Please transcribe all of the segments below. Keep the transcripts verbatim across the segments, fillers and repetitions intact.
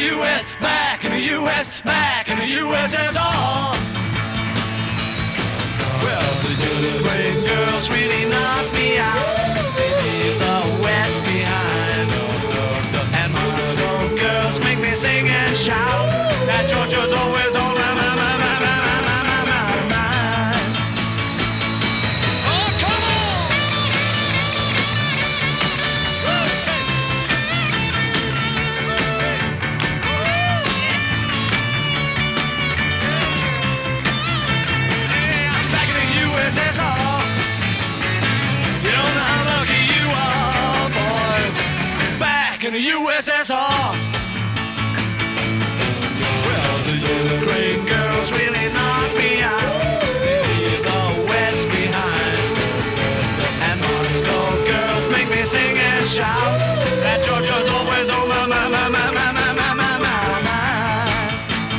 U S, back in the U S, back in the U S S R. Well, the Ukraine girls really knocked me out. They leave the West behind. And Moscow girls make me sing and shout. That Georgia's always on my, my, my, my, my, my, my, my mind. Oh, come on! Hey, I'm back in the U S S R. You don't know how lucky you are, boys. Back in the U S S R. Ukraine girls really knock me out. They leave the West behind. And Moscow girls make me sing and shout. That Georgia's always on my, my, my, my, my, my, my, my, my mind.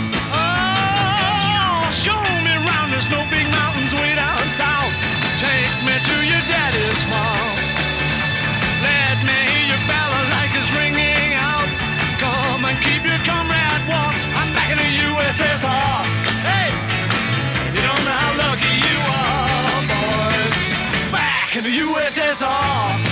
Oh, show me round, there's no big mountains way down south. Take me to your daddy's farm. Let me hear your balalaikas ringing out. Come and keep your comrade warm. I'm back in the U S S R. Hey, you don't know how lucky you are, boys. Back in the U S S R.